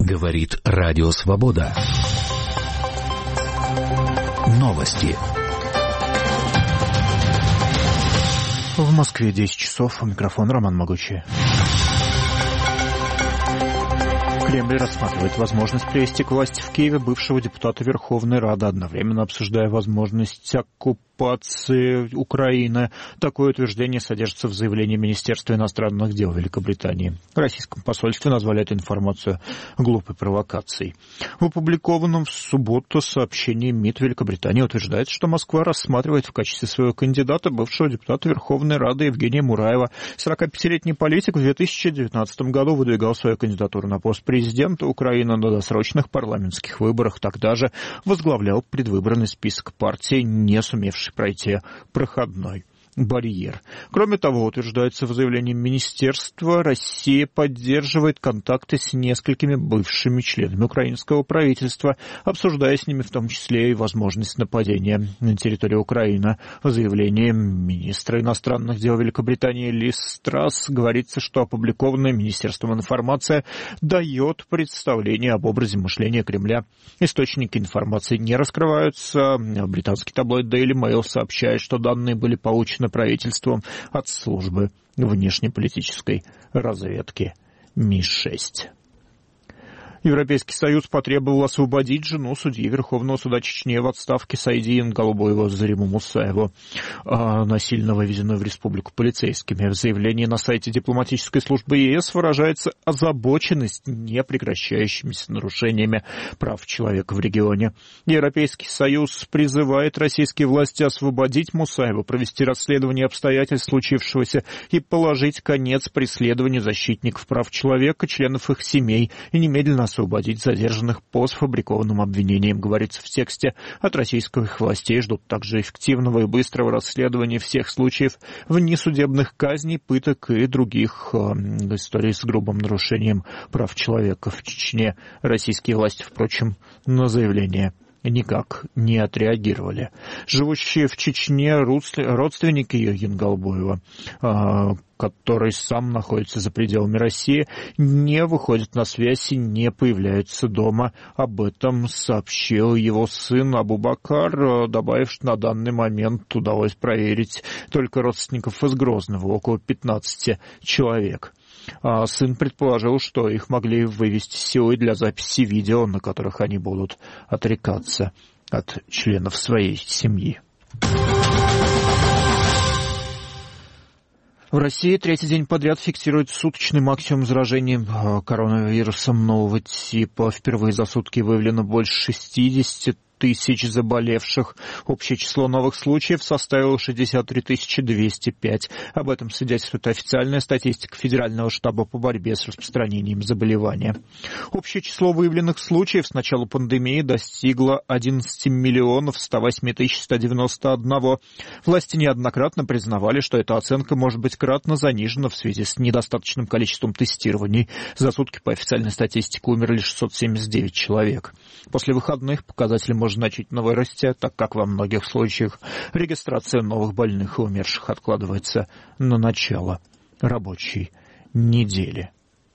Говорит Радио Свобода. Новости. В Москве 10 часов. У микрофона Роман Могучий. Кремль рассматривает возможность привести к власти в Киеве бывшего депутата Верховной Рады, одновременно обсуждая возможность оккупации Украины. Такое утверждение содержится в заявлении Министерства иностранных дел Великобритании. В российском посольстве назвали эту информацию глупой провокацией. В опубликованном в субботу сообщении МИД Великобритании утверждается, что Москва рассматривает в качестве своего кандидата бывшего депутата Верховной Рады Евгения Мураева. 45-летний политик в 2019 году выдвигал свою кандидатуру на пост президента Украины на досрочных парламентских выборах. Тогда же возглавлял предвыборный список партии, не сумевший пройти проходной барьер. Кроме того, утверждается в заявлении Министерства, Россия поддерживает контакты с несколькими бывшими членами украинского правительства, обсуждая с ними в том числе и возможность нападения на территорию Украины. В заявлении министра иностранных дел Великобритании Лиз Трасс говорится, что опубликованная Министерством информация дает представление об образе мышления Кремля. Источники информации не раскрываются. Британский таблоид Daily Mail сообщает, что данные были получены правительством от службы внешнеполитической разведки МИ-6. Европейский Союз потребовал освободить жену судьи Верховного суда Чечни в отставке Сайди Ингалбоева Зариму Мусаеву, насильно вывезенную в республику полицейскими. В заявлении на сайте дипломатической службы ЕС выражается озабоченность непрекращающимися нарушениями прав человека в регионе. Европейский Союз призывает российские власти освободить Мусаеву, провести расследование обстоятельств случившегося и положить конец преследованию защитников прав человека, членов их семей и немедленно освободить задержанных по сфабрикованным обвинениям, говорится в тексте. От российских властей ждут также эффективного и быстрого расследования всех случаев внесудебных казней, пыток и других историй с грубым нарушением прав человека в Чечне. Российские власти, впрочем, на заявление никак не отреагировали. Живущие в Чечне родственники Ингалбоева, который сам находится за пределами России, не выходят на связь и не появляются дома. Об этом сообщил его сын Абубакар, добавив, что на данный момент удалось проверить только родственников из Грозного, около 15 человек. Сын предположил, что их могли вывести силой для записи видео, на которых они будут отрекаться от членов своей семьи. В России третий день подряд фиксирует суточный максимум заражений коронавирусом нового типа. Впервые за сутки выявлено больше 60 тысяч заболевших. Общее число новых случаев составило 63 205. Об этом свидетельствует официальная статистика Федерального штаба по борьбе с распространением заболевания. Общее число выявленных случаев с начала пандемии достигло 11 миллионов 108 тысяч 191. Власти неоднократно признавали, что эта оценка может быть кратно занижена в связи с недостаточным количеством тестирований. За сутки по официальной статистике умерли 679 человек. После выходных показатели может значительно вырасти, так как во многих случаях регистрация новых больных и умерших откладывается на начало рабочей недели.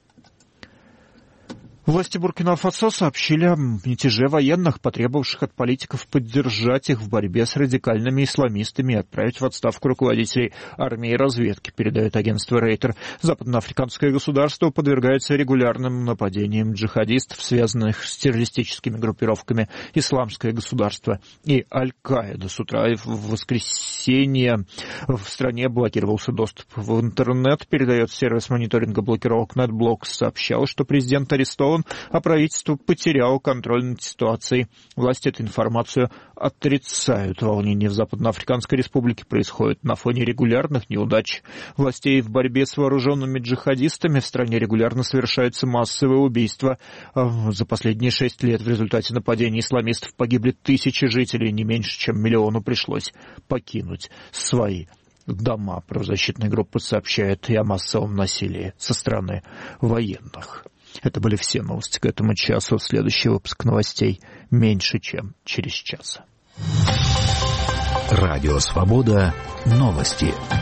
Власти Буркина-Фасо сообщили о мятеже военных, потребовавших от политиков поддержать их в борьбе с радикальными исламистами и отправить в отставку руководителей армии и разведки, передает агентство Рейтер. Западноафриканское государство подвергается регулярным нападениям джихадистов, связанных с террористическими группировками «Исламское государство» и «Аль-Каида». С утра и в воскресенье в стране блокировался доступ в интернет, передает сервис мониторинга блокировок NetBlocks, сообщал, что президент арестован, а правительство потеряло контроль над ситуацией. Власти эту информацию отрицают. Волнения в Западноафриканской республике происходят на фоне регулярных неудач властей в борьбе с вооруженными джихадистами. В стране регулярно совершаются массовые убийства. За последние 6 лет в результате нападений исламистов погибли тысячи жителей, не меньше, чем миллиону пришлось покинуть свои дома. Правозащитная группа сообщает и о массовом насилии со стороны военных. Это были все новости к этому часу. Следующий выпуск новостей меньше, чем через час. Радио Свобода. Новости.